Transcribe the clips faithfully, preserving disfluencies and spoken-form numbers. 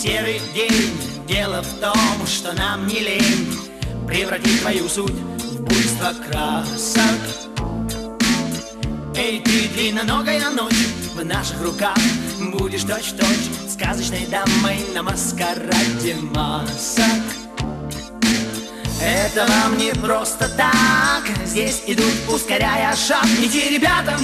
серый день. Дело в том, что нам не лень превратить твою суть в буйство красок. Эй, ты длинноногая ночь, в наших руках будешь точь-в-точь сказочной дамой на маскараде масок. Это вам не просто так, здесь идут, ускоряя шаг, иди ребятам.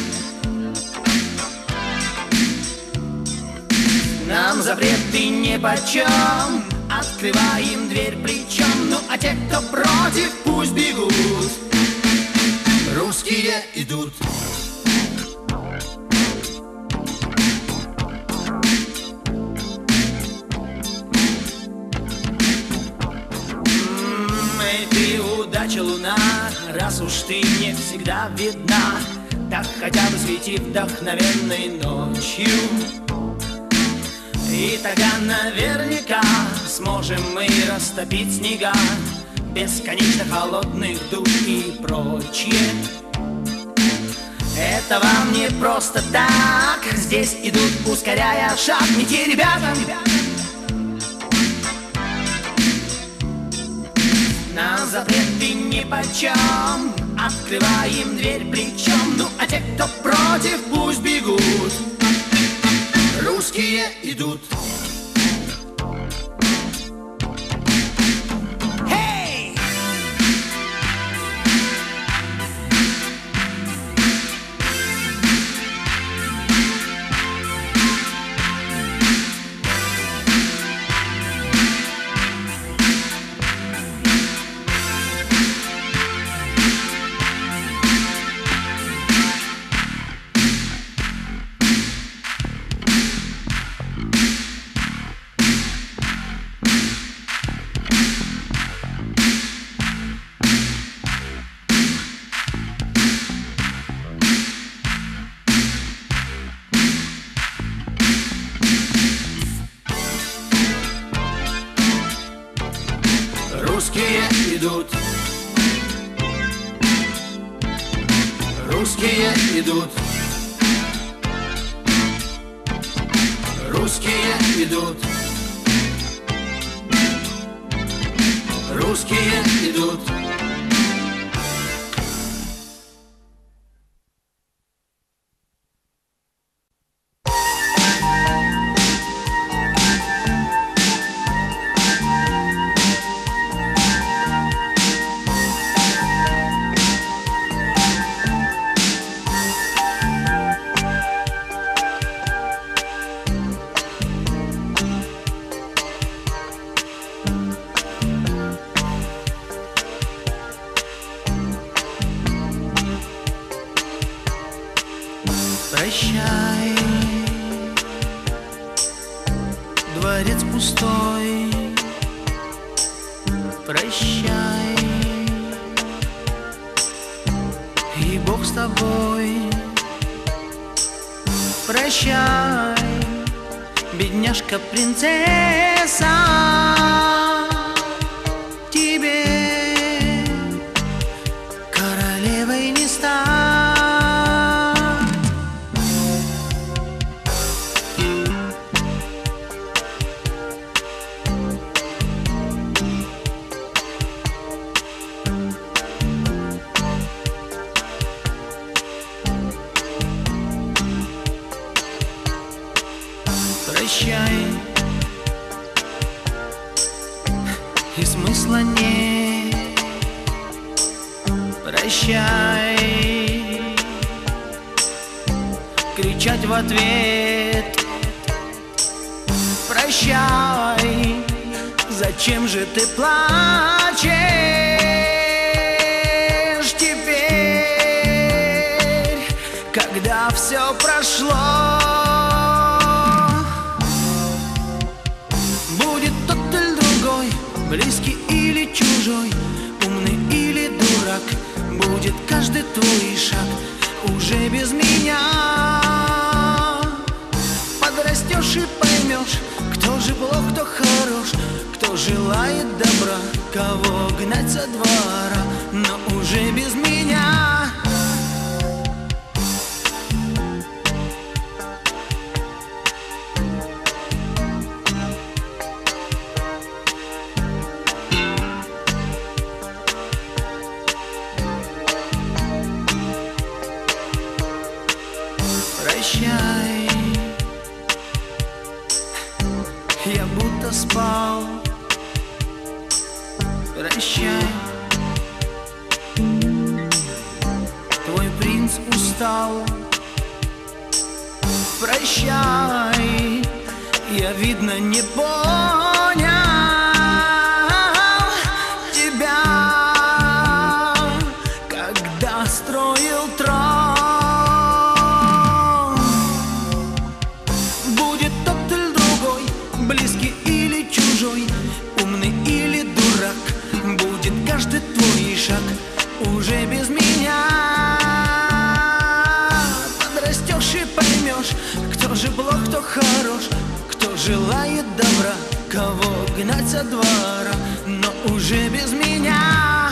Нам запреты нипочем, открываем дверь плечом. Ну а те, кто против, пусть бегут. Русские идут. Эй, ты удача, луна, раз уж ты не всегда видна, так хотя бы свети вдохновенной ночью. И тогда наверняка сможем мы растопить снега бесконечно холодных душ и прочее. Это вам не просто так, здесь идут, ускоряя шаг, иди ребятам. На запреты нипочем, открываем дверь плечом. Ну а те, кто против, пусть бегут. Русские идут. Hey! Русские идут. Русские идут. Русские идут. Русские идут. Прощай, дворец пустой. Прощай, и Бог с тобой. Прощай, бедняжка принцесса, тебе королевой не стать. Прощай, и смысла нет. Прощай, кричать в ответ. Прощай, зачем же ты плачешь теперь, когда все прошло? Близкий или чужой, умный или дурак, будет каждый твой шаг уже без меня. Подрастешь и поймешь, кто же плох, кто хорош, кто желает добра, кого гнать со двора, но уже без меня. прощай. Твой принц устал. Прощай, я, видно, не понял тебя, когда строил трон. Будет тот или другой, близкий или чужой, умный или дурак, будет каждый твой шаг уже без меня. Подрастешь и поймешь, кто же плох, кто хорош, кто желает добра, кого гнать со двора, но уже без меня.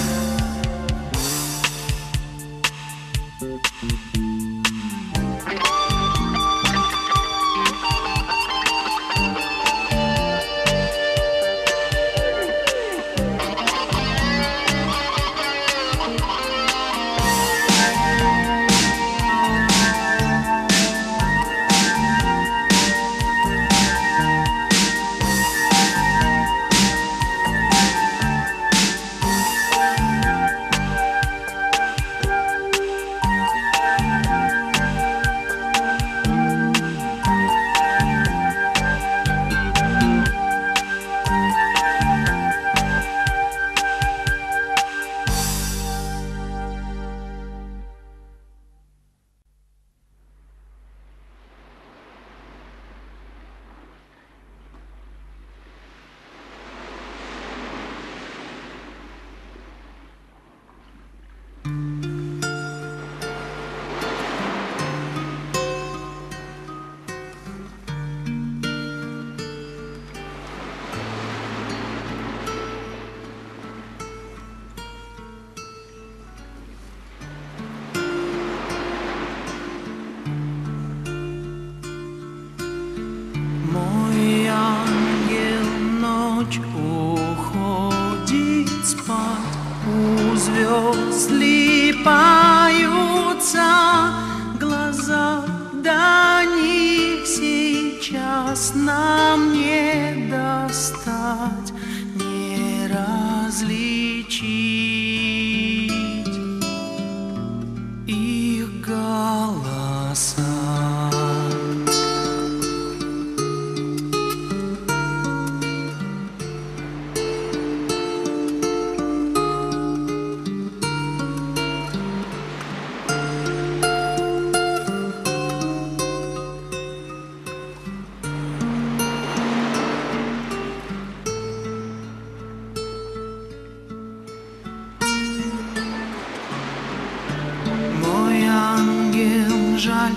Слипаются глаза, до них сейчас нам не достать, не различить их голоса. Жаль,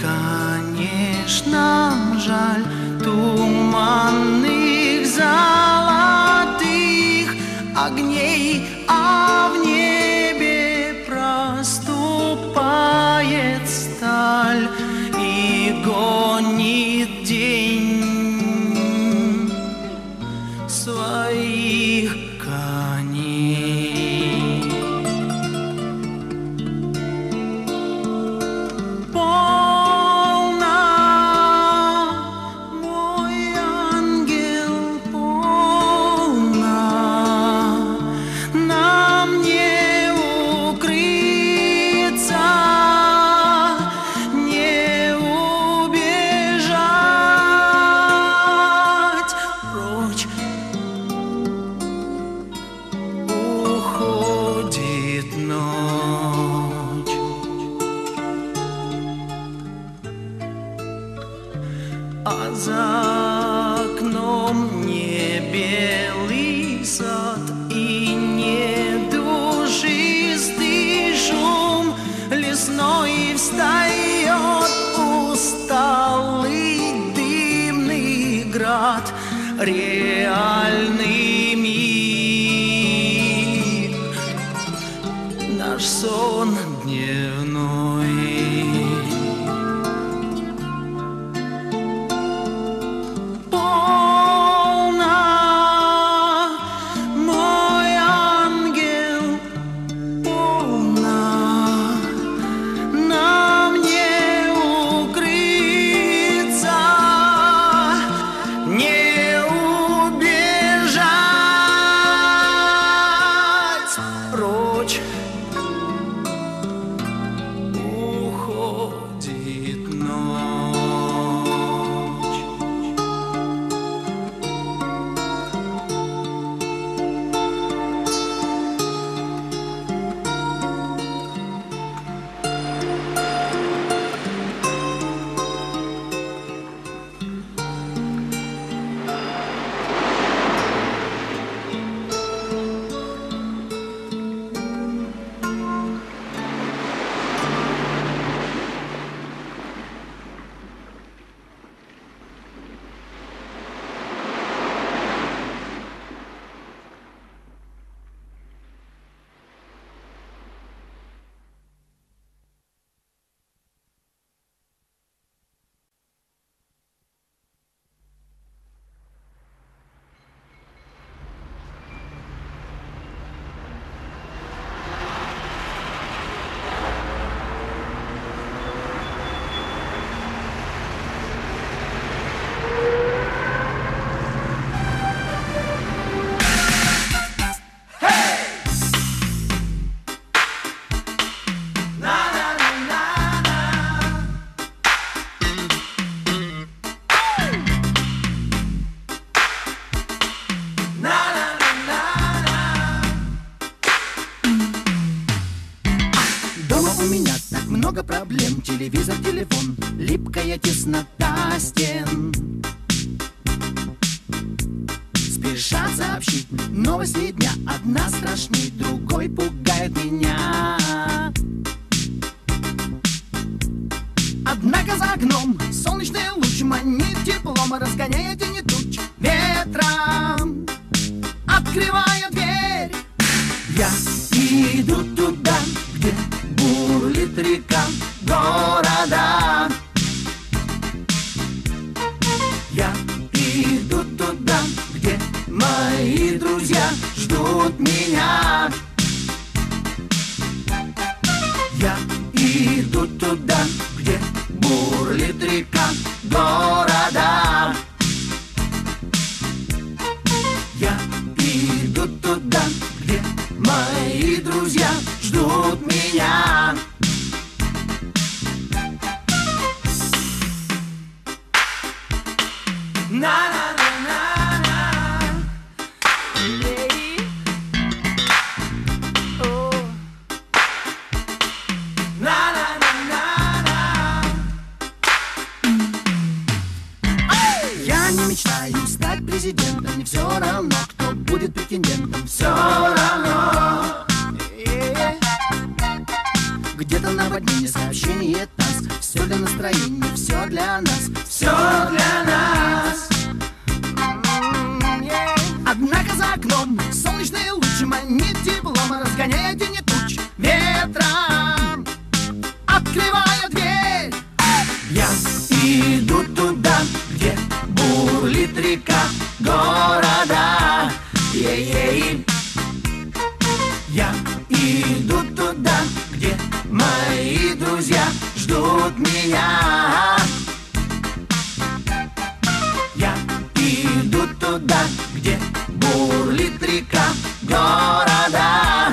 конечно, жаль туманных золотых огней, а в небе проступает сталь и гонит день своих коней. А за окном не белый сад и не душистый шум лесной, встает усталый дымный град, реальный мир, наш сон дневной. Не убежать. ночь, уходит ночь. Много проблем, телевизор, телефон, липкая теснота стен. Спешат сообщить новости дня, одна страшней, другой пугает меня. Однако за окном солнечный луч манит теплом, разгоняя тени туч ветром, открывая дверь. Я иду туда, где бурлит река города. Я иду туда, где мои друзья ждут меня. Я иду туда, где бурлит река города. Я иду туда, где мои друзья ждут меня. На-на-на-на-на. Yeah. Oh. На-на-на-на-на. Я не мечтаю стать президентом, мне все равно, кто будет претендентом, все равно. Yeah. Где-то наводнение, сообщение ТАСС, все для настроения, все для нас, все для нас. Однако за окном солнечные лучи манит теплом, разгоняя тени туч ветром, открывая дверь. Я иду туда, где бурлит река города. Е-е-е. Я иду туда, где мои друзья ждут меня. Я иду туда, где бурлит река города.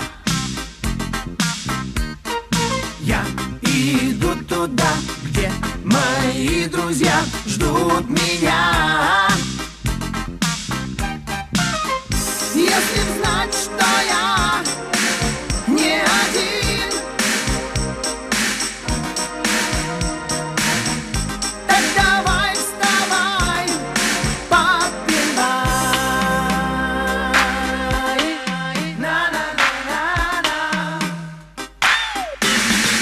Я иду туда, где мои друзья ждут меня. Если б знать, что я не один, так давай вставай, подпевай. На-на-на-на-на.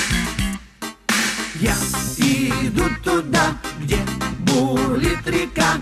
Я иду туда, где бурлит река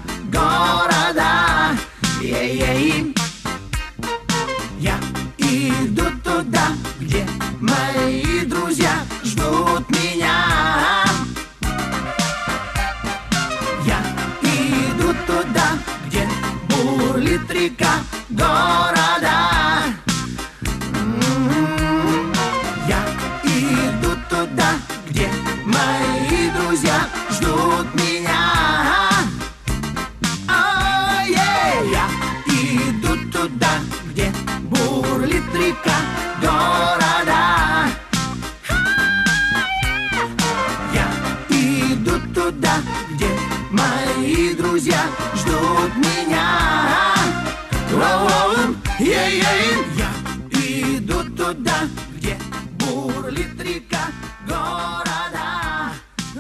Я иду туда, где бурлит река города.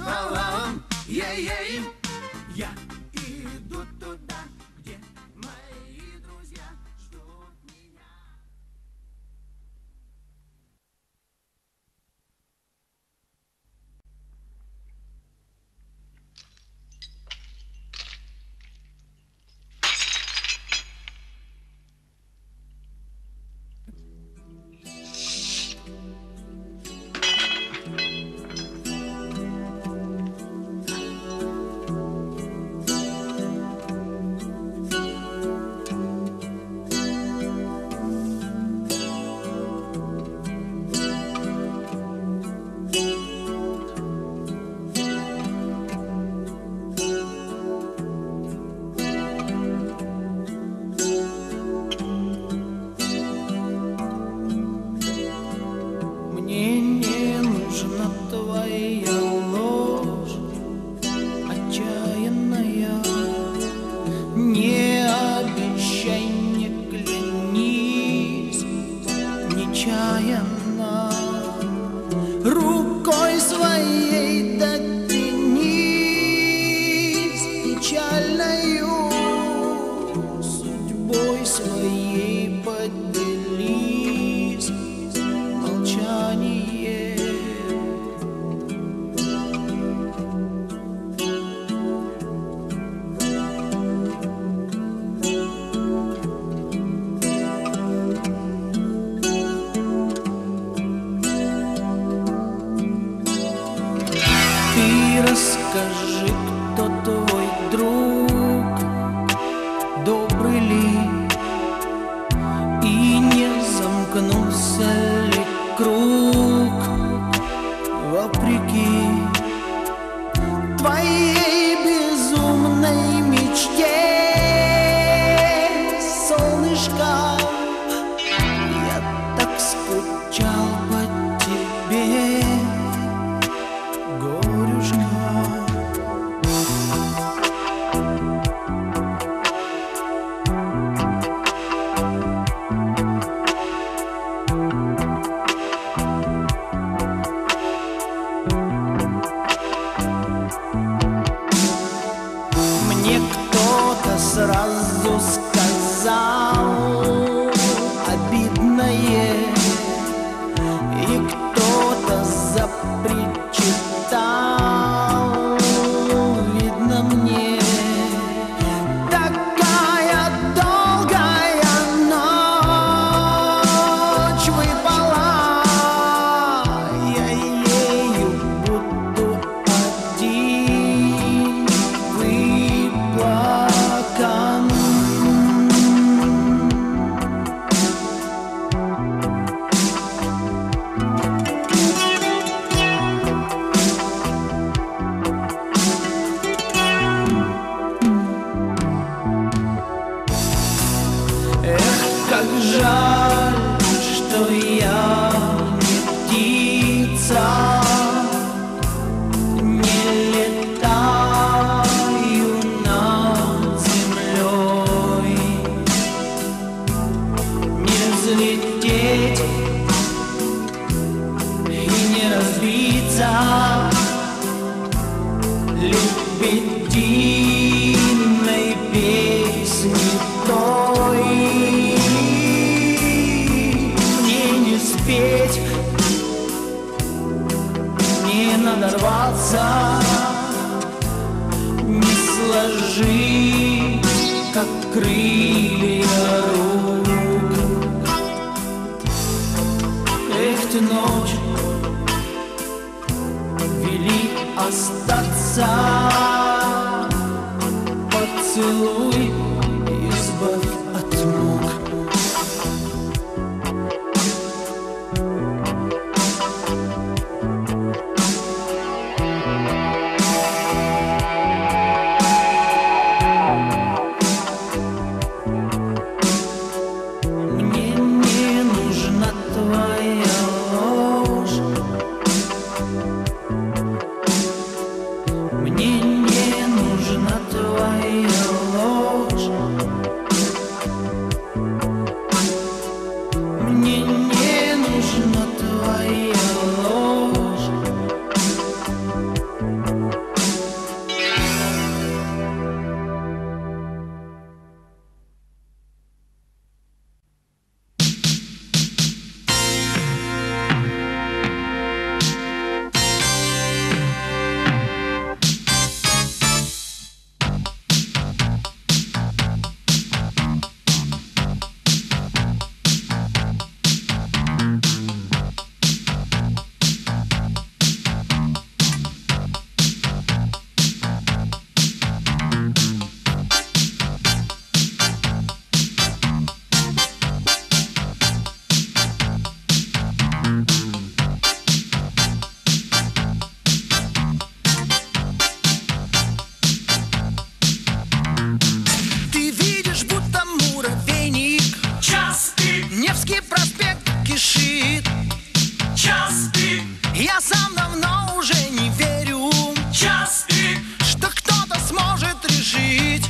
Ей-ей. Я иду туда, где мои друзья ждут меня. Рукой своей дотянись, печальною судьбой своей поделись, молчание. Расскажи, кто твой друг, добрый ли, и не замкнулся ли круг, вопреки твоей безумной мечте, солнышко. Я так скучал по тебе, горюшка. Мне кто-то сразу сказал обидное, и кто-то запричитал, видно мне, такая долгая ночь выпала, я ею буду один выплакан. Как жаль, что я не птица, не летаю над землей, не взлететь и не разбиться лебединой песни той. Не надорваться, не сложить, как крылья рук. Эх ты, ночь, вели остаться, поцелуй, избавь от мук. Мне не нужна твоя ложь. спит. Час пик, Я сам давно уже не верю, час пик, что кто-то сможет решить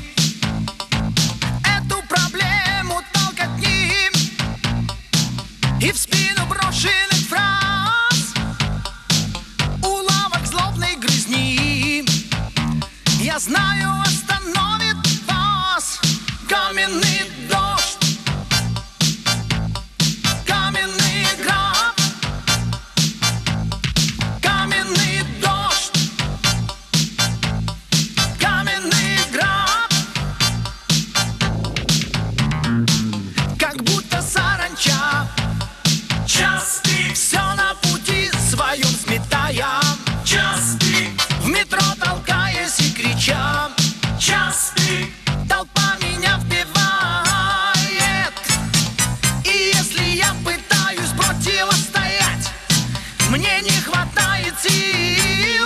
эту проблему толкотни и в спину брошенных фраз, уловок злобной грызни. Я знаю, остановит вас каменный дождь, каменный град, каменный дождь, каменный град. Как будто саранча, час пик, все на пути своем сметая, час пик, в метро толкаясь и крича. час пик, Толпа меня вбивает, и если я пытаюсь противостоять, мне не хватает сил,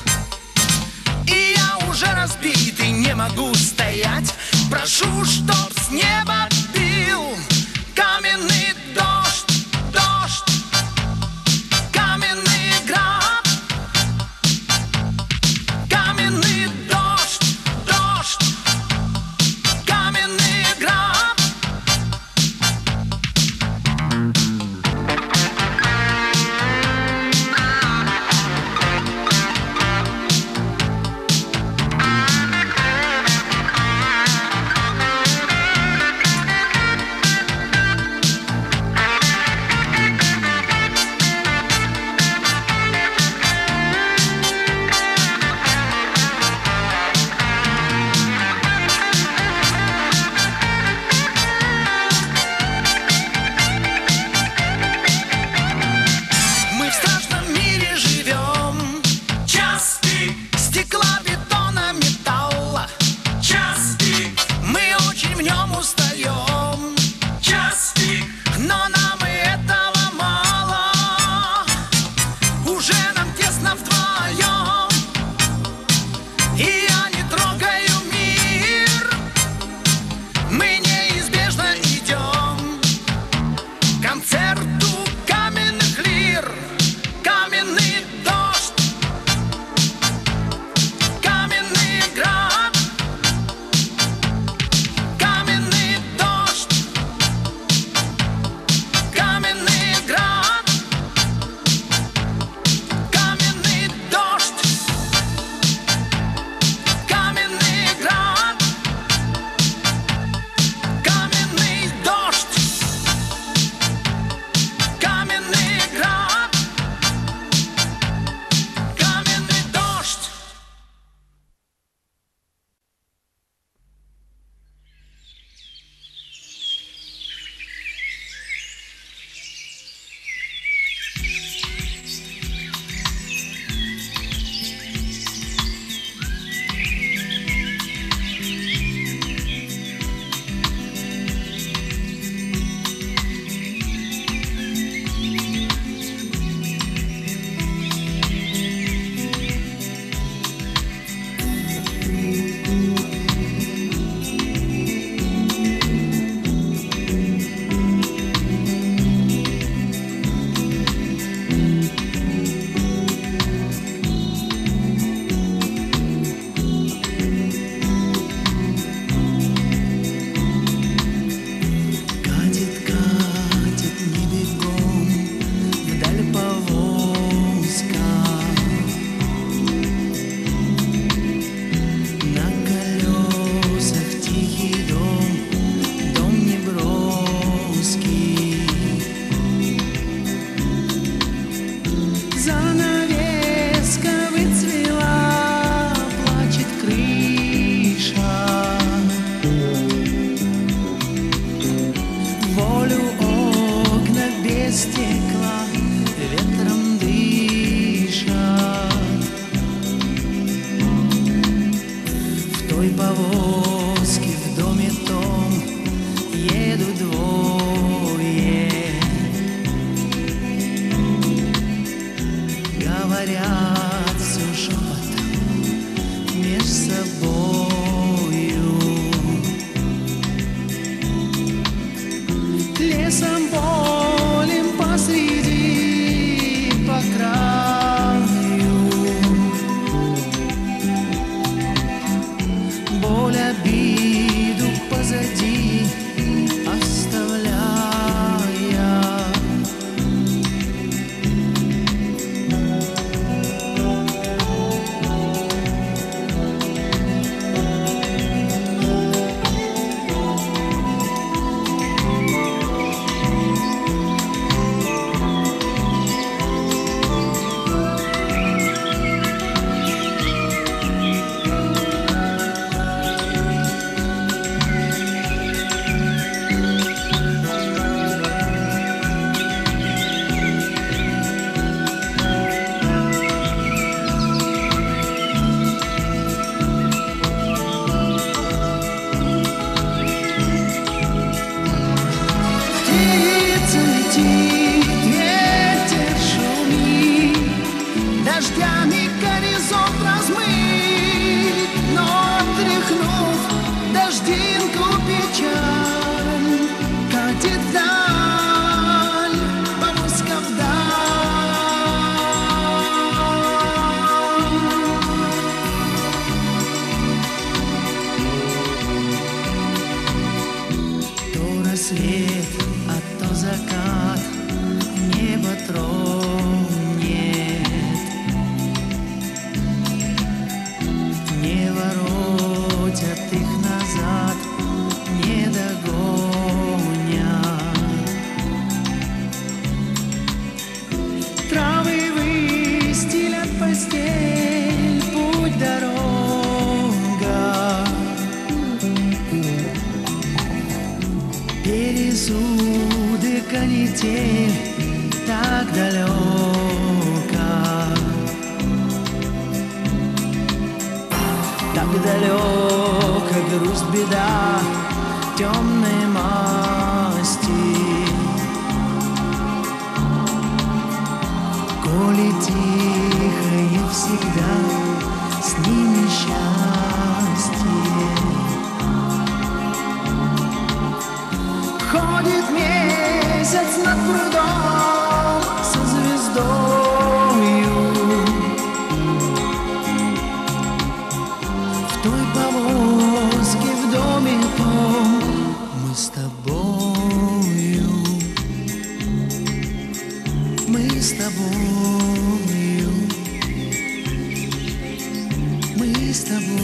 и я уже разбит и не могу стоять. Прошу, чтоб с неба бил каменный дождь, дождь, каменный град, каменный дождь, дождь, каменный град. Мы в страшном мире живем, час пик, стекла, бетона, металла. час пик, Мы очень в нем устаем, час пик, но нам и этого мало. Уже нам тесно вдвоем, и я не трогаю мир. Мы неизбежно идем к концерту каменных лир. Каменный дождь, каменный град, каменный дождь, каменный град, каменный дождь, каменный град, каменный дождь, каменный град, каменный дождь. Катит, катит не бегом вдаль повозка, на колесах тихий дом, дом неброский. Занавеска выцвела, плачет крыша. Волю окна без стекла ветром дышат. В той повозке в доме том едут двое, говорят все шепотом меж собою. Лесом, полем посреди сосуды канитель так далеко. Так далеко грусть, беда, темной масти. Коли тихо и всегда с ними счастье. Ходит месяц над прудом со звездою. В той повозке в доме том мы с тобою, мы с тобою, мы с тобою.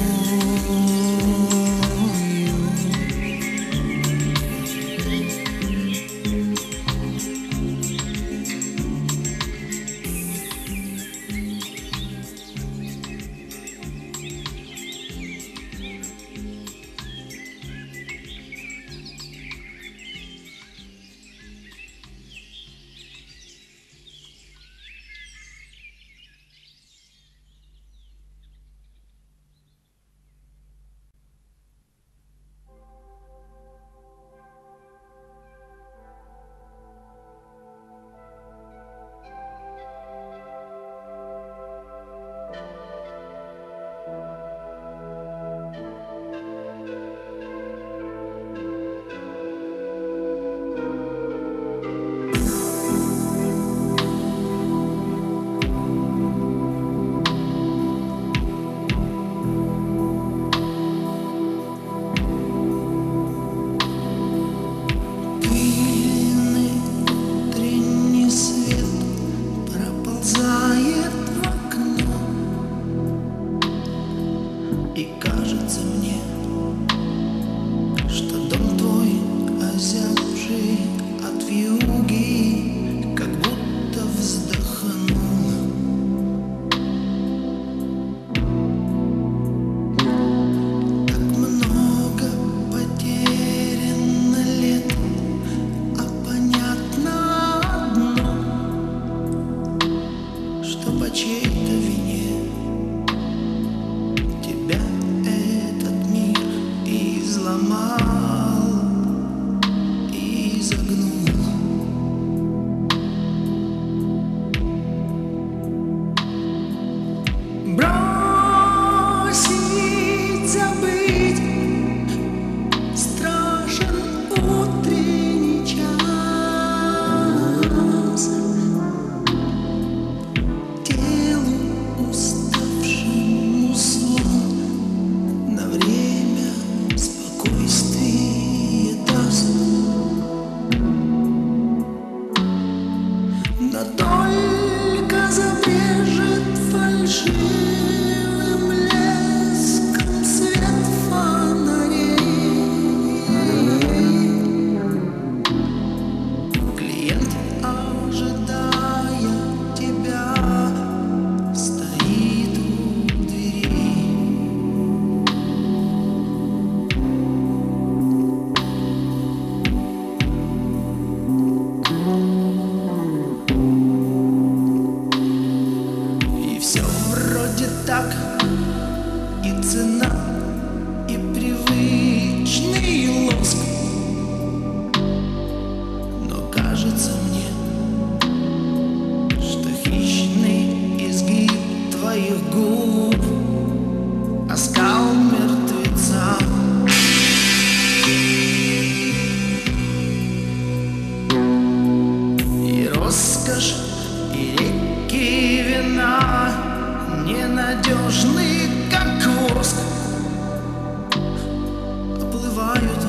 Ненадежный, как воск, оплывают